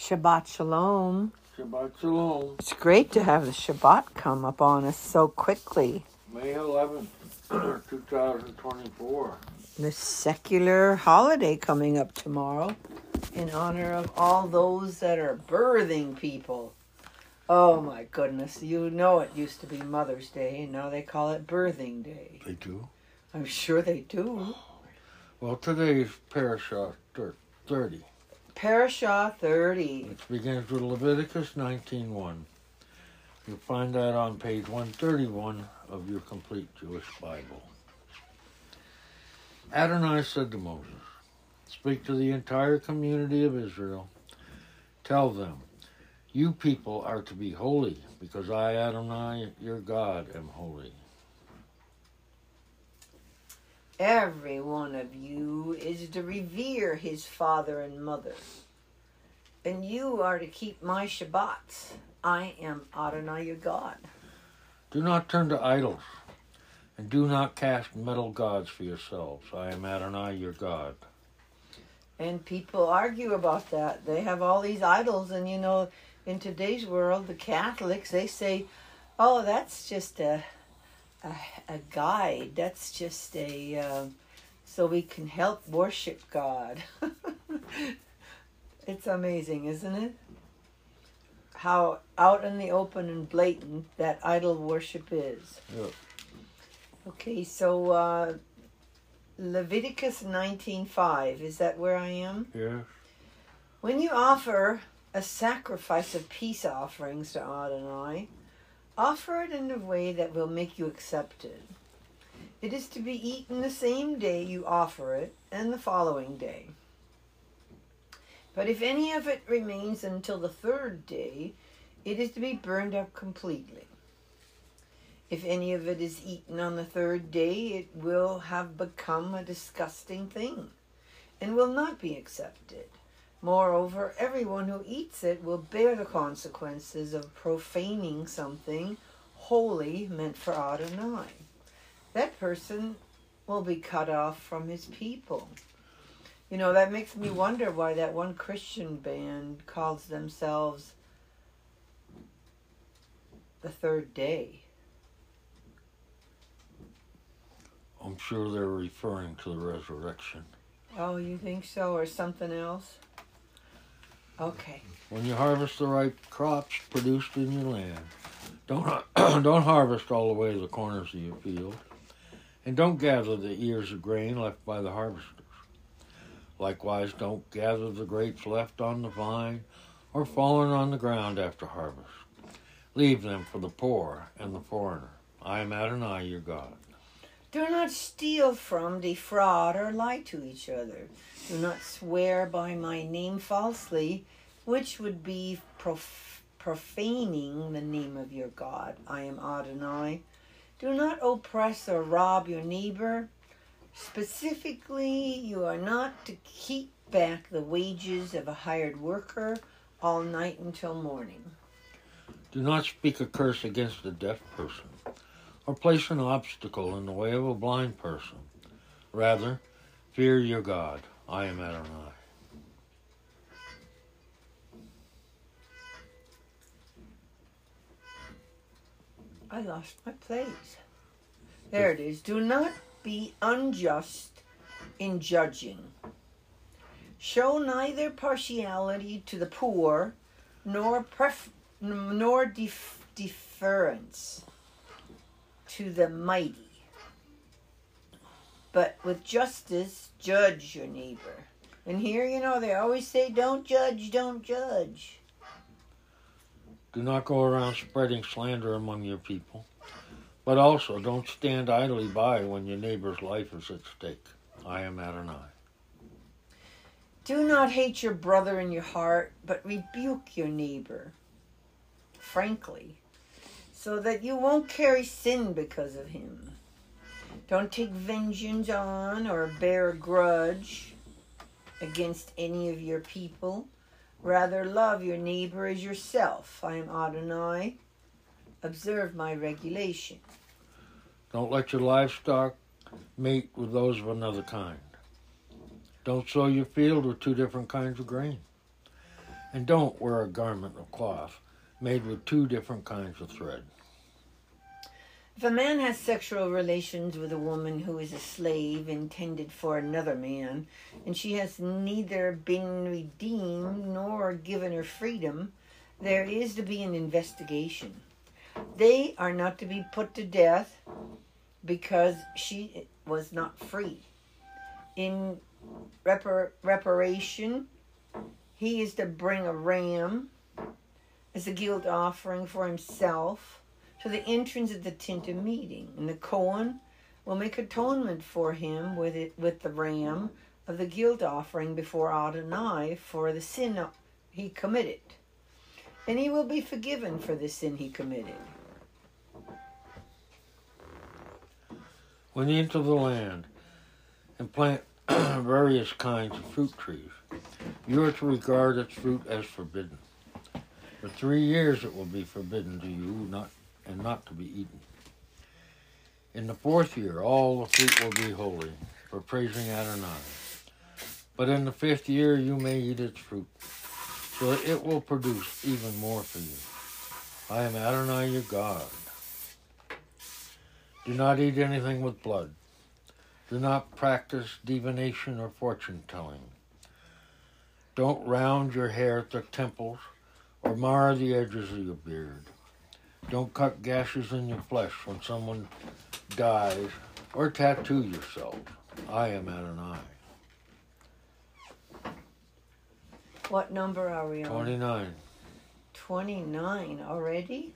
Shabbat Shalom. Shabbat Shalom. It's great to have the Shabbat come up on us so quickly. May 11th, 2024. The secular holiday coming up tomorrow in honor of all those that are birthing people. Oh my goodness, you know it used to be Mother's Day and now they call it Birthing Day. They do? I'm sure they do. Well, today is Parashah 30. Parashah 30. Which begins with Leviticus 19:1. You'll find that on page 131 of your complete Jewish Bible. Adonai said to Moses, "Speak to the entire community of Israel. Tell them, you people are to be holy, because I, Adonai, your God, am holy. Every one of you is to revere his father and mother. And you are to keep my Shabbats. I am Adonai your God. Do not turn to idols, and do not cast metal gods for yourselves. I am Adonai your God." And people argue about that. They have all these idols, and you know, in today's world, the Catholics, they say, oh, that's just a guide. That's just so we can help worship God. It's amazing, isn't it? How out in the open and blatant that idol worship is. Yeah. Okay, so Leviticus 19:5, is that where I am? Yes. When you offer a sacrifice of peace offerings to Adonai, offer it in a way that will make you accepted. It is to be eaten the same day you offer it and the following day. But if any of it remains until the third day, it is to be burned up completely. If any of it is eaten on the third day, it will have become a disgusting thing and will not be accepted. Moreover, everyone who eats it will bear the consequences of profaning something holy meant for Adonai. That person will be cut off from his people. You know, that makes me wonder why that one Christian band calls themselves the Third Day. I'm sure they're referring to the resurrection. Oh, you think so? Or something else? Okay. When you harvest the ripe crops produced in your land, don't harvest all the way to the corners of your field, and don't gather the ears of grain left by the harvesters. Likewise, don't gather the grapes left on the vine or fallen on the ground after harvest. Leave them for the poor and the foreigner. I am Adonai your God. Do not steal from, defraud, or lie to each other. Do not swear by my name falsely, which would be profaning the name of your God. I am Adonai. Do not oppress or rob your neighbor. Specifically, you are not to keep back the wages of a hired worker all night until morning. Do not speak a curse against a deaf person, or place an obstacle in the way of a blind person. Rather, fear your God. I am Adonai. I lost my place. There it is. Do not be unjust in judging. Show neither partiality to the poor, nor deference to the mighty. But with justice, judge your neighbor. And here, you know, they always say, don't judge, don't judge. Do not go around spreading slander among your people, but also don't stand idly by when your neighbor's life is at stake. I am Adonai. Do not hate your brother in your heart, but rebuke your neighbor, frankly, so that you won't carry sin because of him. Don't take vengeance on or bear a grudge against any of your people. Rather, love your neighbor as yourself. I am Adonai. Observe my regulation. Don't let your livestock mate with those of another kind. Don't sow your field with two different kinds of grain. And don't wear a garment of cloth made with 2 different kinds of thread. If a man has sexual relations with a woman who is a slave intended for another man, and she has neither been redeemed nor given her freedom, there is to be an investigation. They are not to be put to death because she was not free. In reparation, he is to bring a ram as a guilt offering for himself to the entrance of the tent of meeting, and the Kohen will make atonement for him with the ram of the guilt offering before Adonai for the sin he committed, and he will be forgiven for the sin he committed. When you enter the land and plant various kinds of fruit trees, you are to regard its fruit as forbidden. For 3 years it will be forbidden to you, not to be eaten. In the 4th year, all the fruit will be holy, for praising Adonai. But in the 5th year, you may eat its fruit, so that it will produce even more for you. I am Adonai your God. Do not eat anything with blood. Do not practice divination or fortune-telling. Don't round your hair at the temples or mar the edges of your beard. Don't cut gashes in your flesh when someone dies, or tattoo yourself. I am Adonai. What number are we on? 29. 29 already?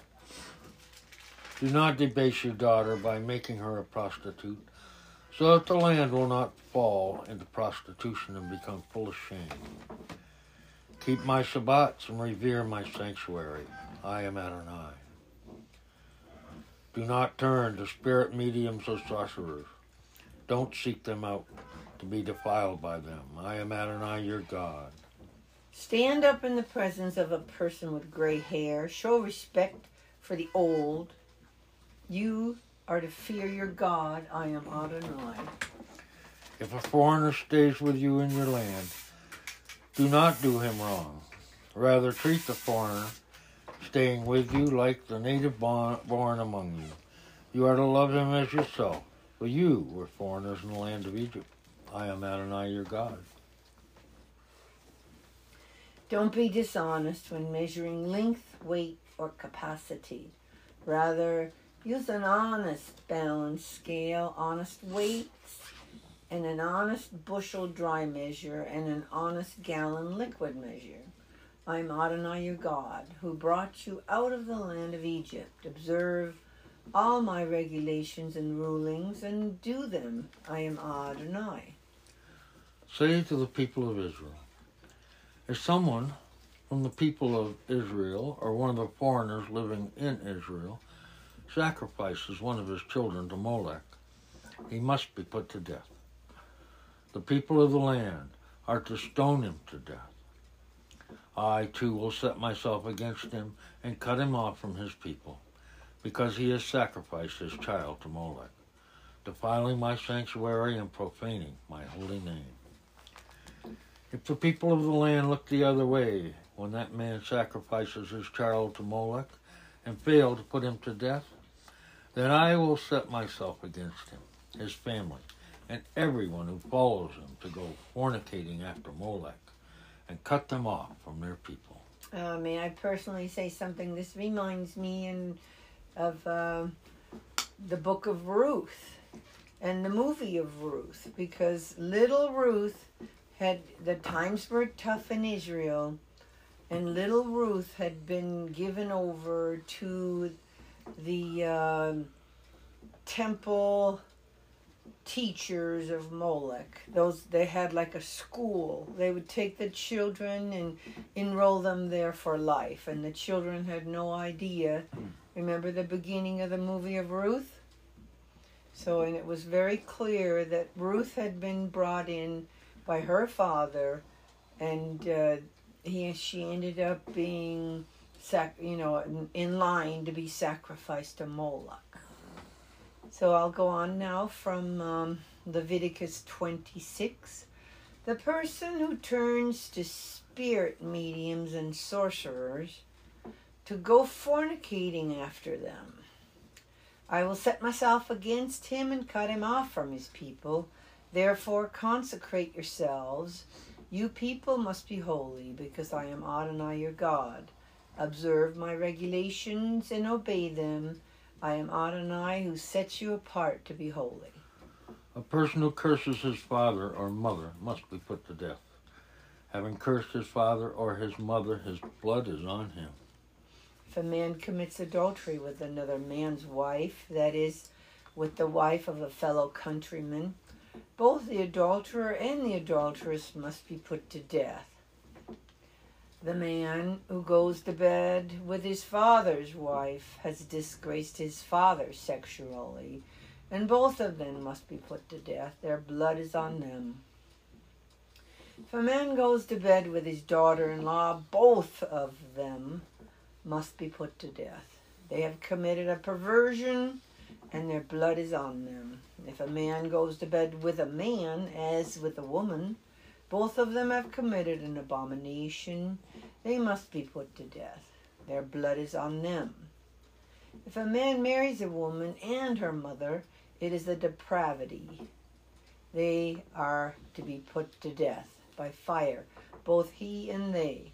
Do not debase your daughter by making her a prostitute, so that the land will not fall into prostitution and become full of shame. Keep my Shabbats and revere my sanctuary. I am Adonai. Do not turn to spirit mediums or sorcerers. Don't seek them out to be defiled by them. I am Adonai your God. Stand up in the presence of a person with gray hair. Show respect for the old. You are to fear your God. I am Adonai. If a foreigner stays with you in your land, do not do him wrong. Rather, treat the foreigner staying with you like the native born among you. You are to love him as yourself, for you were foreigners in the land of Egypt. I am Adonai your God. Don't be dishonest when measuring length, weight, or capacity. Rather, use an honest balance scale, honest weights, and an honest bushel dry measure, and an honest gallon liquid measure. I am Adonai your God, who brought you out of the land of Egypt. Observe all my regulations and rulings, and do them. I am Adonai. Say to the people of Israel, if someone from the people of Israel, or one of the foreigners living in Israel, sacrifices one of his children to Molech, he must be put to death. The people of the land are to stone him to death. I, too, will set myself against him and cut him off from his people, because he has sacrificed his child to Molech, defiling my sanctuary and profaning my holy name. If the people of the land look the other way when that man sacrifices his child to Molech and fail to put him to death, then I will set myself against him, his family, and everyone who follows him to go fornicating after Molech, and cut them off from their people. May I personally say something? This reminds me of the book of Ruth and the movie of Ruth, because little Ruth the times were tough in Israel, and little Ruth had been given over to the temple teachers of Molech. They had like a school. They would take the children and enroll them there for life, and the children had no idea. Remember the beginning of the movie of Ruth? And it was very clear that Ruth had been brought in by her father, and she ended up being in line to be sacrificed to Moloch. So I'll go on now from Leviticus 26. The person who turns to spirit mediums and sorcerers to go fornicating after them. I will set myself against him and cut him off from his people. Therefore consecrate yourselves. You people must be holy, because I am Adonai your God. Observe my regulations and obey them. I am Adonai who sets you apart to be holy. A person who curses his father or mother must be put to death. Having cursed his father or his mother, his blood is on him. If a man commits adultery with another man's wife, that is, with the wife of a fellow countryman, both the adulterer and the adulteress must be put to death. The man who goes to bed with his father's wife has disgraced his father sexually, and both of them must be put to death. Their blood is on them. If a man goes to bed with his daughter-in-law, both of them must be put to death. They have committed a perversion, and their blood is on them. If a man goes to bed with a man, as with a woman, both of them have committed an abomination. They must be put to death. Their blood is on them. If a man marries a woman and her mother, it is a depravity. They are to be put to death by fire, both he and they,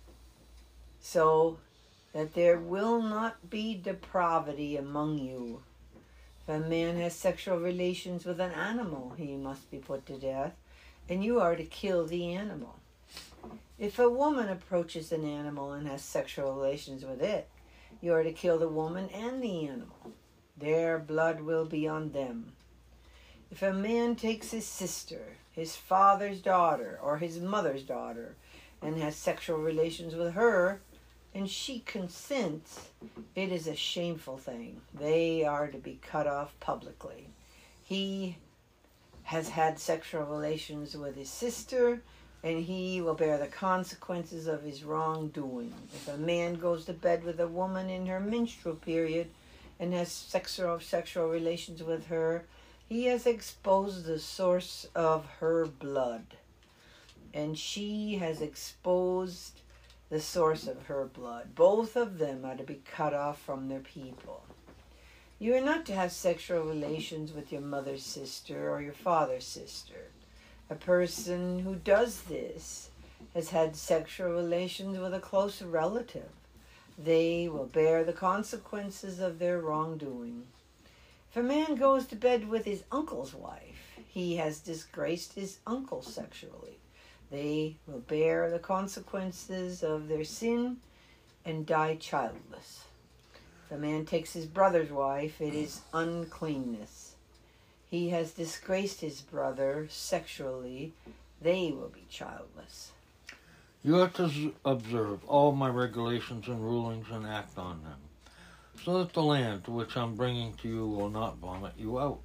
so that there will not be depravity among you. If a man has sexual relations with an animal, he must be put to death, and you are to kill the animal. If a woman approaches an animal and has sexual relations with it, you are to kill the woman and the animal. Their blood will be on them. If a man takes his sister, his father's daughter, or his mother's daughter, and has sexual relations with her, and she consents, it is a shameful thing. They are to be cut off publicly. He has had sexual relations with his sister, and he will bear the consequences of his wrongdoing. If a man goes to bed with a woman in her menstrual period and has sexual relations with her, he has exposed the source of her blood, and she has exposed the source of her blood. Both of them are to be cut off from their people. You are not to have sexual relations with your mother's sister or your father's sister. A person who does this has had sexual relations with a close relative. They will bear the consequences of their wrongdoing. If a man goes to bed with his uncle's wife, he has disgraced his uncle sexually. They will bear the consequences of their sin and die childless. If a man takes his brother's wife, it is uncleanness. He has disgraced his brother sexually. They will be childless. You are to observe all my regulations and rulings and act on them, so that the land to which I'm bringing to you will not vomit you out.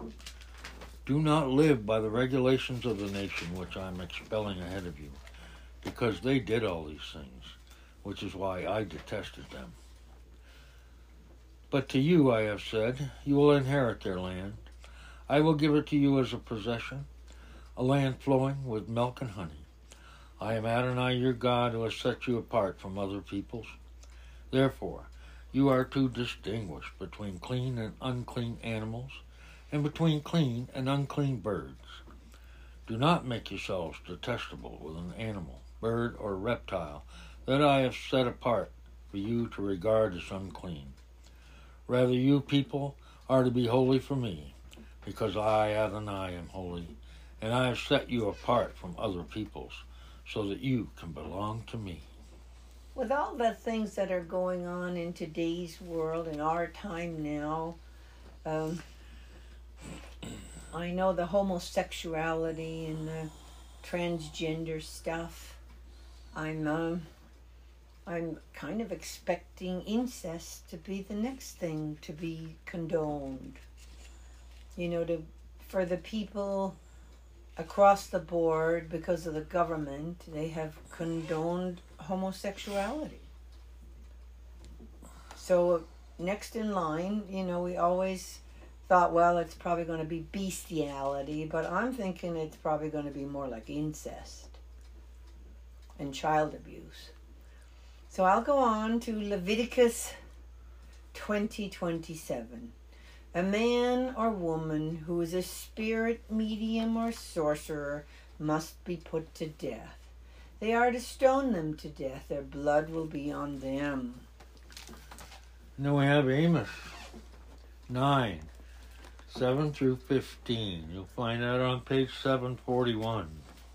Do not live by the regulations of the nation which I am expelling ahead of you, because they did all these things, which is why I detested them. But to you I have said, you will inherit their land. I will give it to you as a possession, a land flowing with milk and honey. I am Adonai your God, who has set you apart from other peoples. Therefore, you are to distinguish between clean and unclean animals, and between clean and unclean birds. Do not make yourselves detestable with an animal, bird, or reptile that I have set apart for you to regard as unclean. Rather, you people are to be holy for me, because I, Adonai, am holy, and I have set you apart from other peoples, so that you can belong to me. With all the things that are going on in today's world, in our time now, I know the homosexuality and the transgender stuff. I'm kind of expecting incest to be the next thing to be condoned. You know, for the people across the board, because of the government, they have condoned homosexuality. So next in line, you know, we always thought, well, it's probably going to be bestiality, but I'm thinking it's probably going to be more like incest. and child abuse. So I'll go on to Leviticus 20:27. A man or woman who is a spirit medium or sorcerer must be put to death. They are to stone them to death. Their blood will be on them. And then we have Amos 9, 7 through 15. You'll find that on page 741.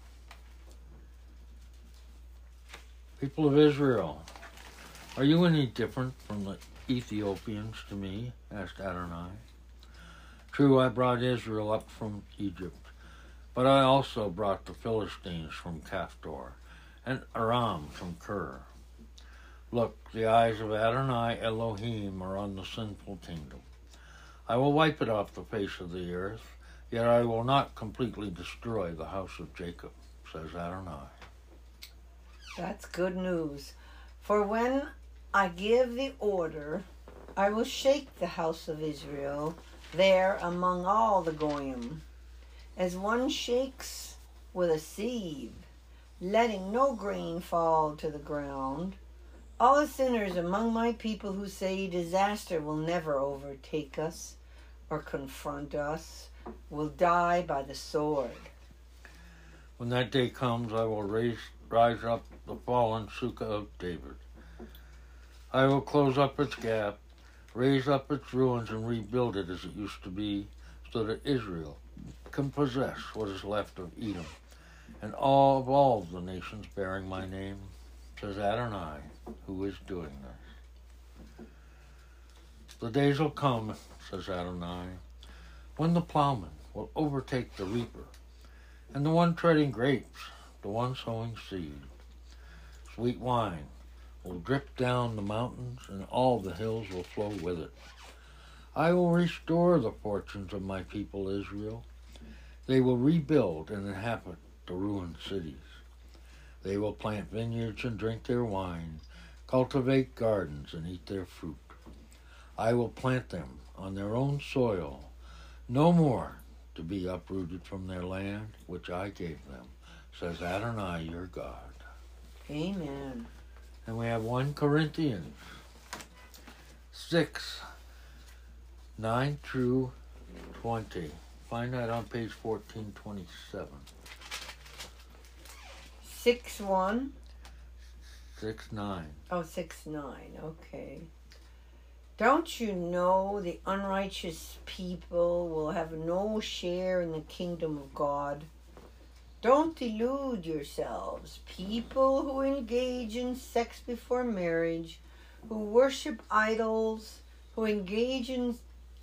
People of Israel, are you any different from the Ethiopians to me? Asked Adonai. True, I brought Israel up from Egypt, but I also brought the Philistines from Caphtor, and Aram from Kir. Look, the eyes of Adonai Elohim are on the sinful kingdom. I will wipe it off the face of the earth, yet I will not completely destroy the house of Jacob, says Adonai. That's good news. For when I give the order, I will shake the house of Israel there among all the Goyim, as one shakes with a sieve, letting no grain fall to the ground. All the sinners among my people who say disaster will never overtake us or confront us will die by the sword. When that day comes, I will rise up the fallen Sukkah of David. I will close up its gap, raise up its ruins, and rebuild it as it used to be, so that Israel can possess what is left of Edom, and all the nations bearing my name, says Adonai, who is doing this. The days will come, says Adonai, when the plowman will overtake the reaper, and the one treading grapes, the one sowing seed. Sweet wine will drip down the mountains, and all the hills will flow with it. I will restore the fortunes of my people Israel. They will rebuild and inhabit the ruined cities. They will plant vineyards and drink their wine, cultivate gardens and eat their fruit. I will plant them on their own soil, no more to be uprooted from their land, which I gave them, says Adonai your God. Amen. And we have 1 Corinthians 6, 9 through 20. Find that on page 1427. 6:1. 6:9. Oh, 6:9. Okay. Don't you know the unrighteous people will have no share in the kingdom of God? Don't delude yourselves. People who engage in sex before marriage, who worship idols, who engage in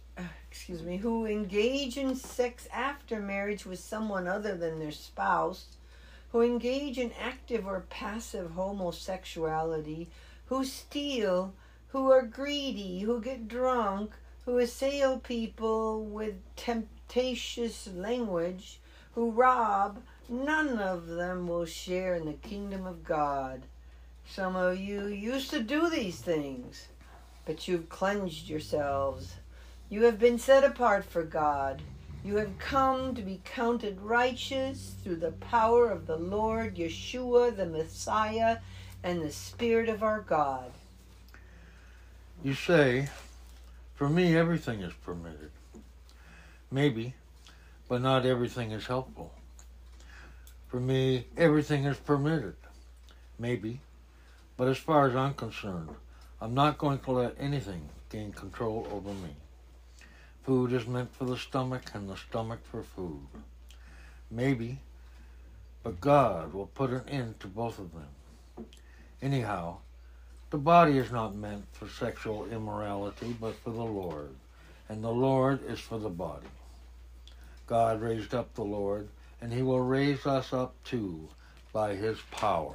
sex after marriage with someone other than their spouse, who engage in active or passive homosexuality, who steal, who are greedy, who get drunk, who assail people with temptatious language, who rob, none of them will share in the kingdom of God. Some of you used to do these things, but you've cleansed yourselves. You have been set apart for God. You have come to be counted righteous through the power of the Lord Yeshua, the Messiah, and the Spirit of our God. You say, for me everything is permitted. Maybe, but not everything is helpful. For me, everything is permitted. Maybe, but as far as I'm concerned, I'm not going to let anything gain control over me. Food is meant for the stomach and the stomach for food. Maybe, but God will put an end to both of them. Anyhow, the body is not meant for sexual immorality, but for the Lord, and the Lord is for the body. God raised up the Lord, and he will raise us up too by his power.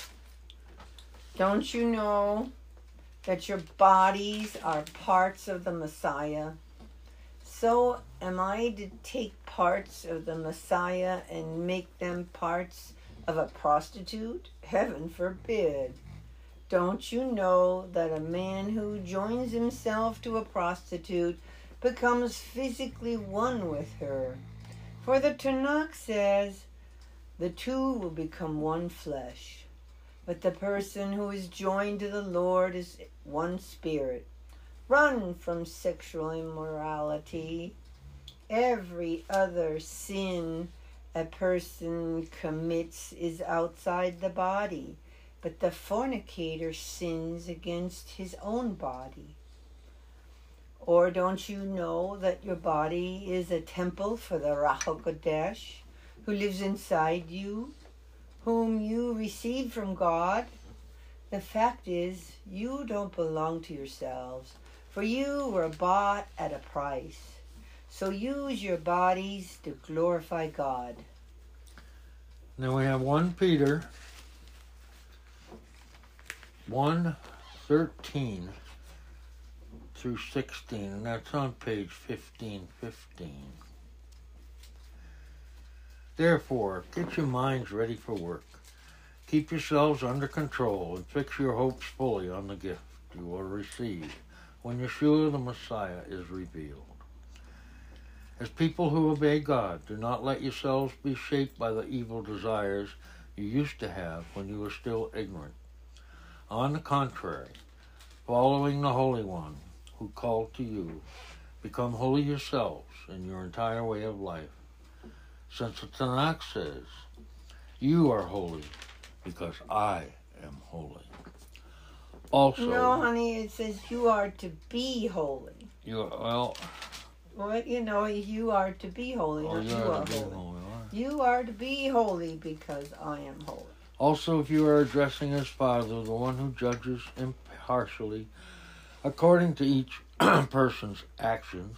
Don't you know that your bodies are parts of the Messiah? So am I to take parts of the Messiah and make them parts of a prostitute? Heaven forbid. Don't you know that a man who joins himself to a prostitute becomes physically one with her? For the Tanakh says, the two will become one flesh. But the person who is joined to the Lord is one spirit. Run from sexual immorality. Every other sin a person commits is outside the body, but the fornicator sins against his own body. Or don't you know that your body is a temple for the Ruach HaKodesh, who lives inside you, whom you received from God? The fact is, you don't belong to yourselves, for you were bought at a price. So use your bodies to glorify God. Then we have 1 Peter 1:13 through 16, and that's on page 1515. Therefore, get your minds ready for work. Keep yourselves under control and fix your hopes fully on the gift you will receive when Yeshua the Messiah is revealed. As people who obey God, do not let yourselves be shaped by the evil desires you used to have when you were still ignorant. On the contrary, following the Holy One who called to you, become holy yourselves in your entire way of life. Since the Tanakh says, you are holy because I am holy. Also, No, honey, it says you are to be holy. Well, you are to be holy, not you are holy. You are to be holy because I am holy. Also, if you are addressing as Father, the one who judges impartially according to each person's actions.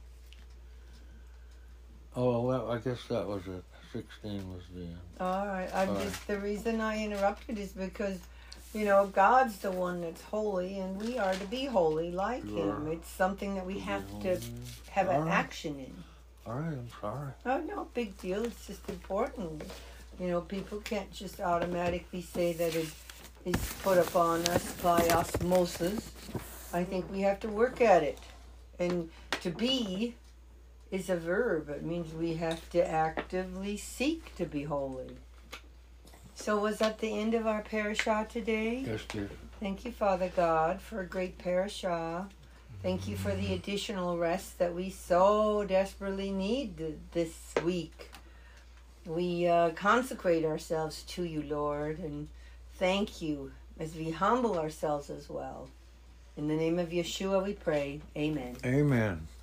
Oh, well, I guess that was it. 16 was the end. All right. The reason I interrupted is because, God's the one that's holy, and we are to be holy like Him. It's something that we have to have an action in. All right, I'm sorry. Oh, no, big deal. It's just important. People can't just automatically say that it is put upon us by osmosis. I think we have to work at it. And to be is a verb. It means we have to actively seek to be holy. So was that the end of our parashah today? Yes, dear. Thank you, Father God, for a great parashah. Thank you for the additional rest that we so desperately need this week. We consecrate ourselves to you, Lord, and thank you as we humble ourselves as well. In the name of Yeshua we pray. Amen. Amen.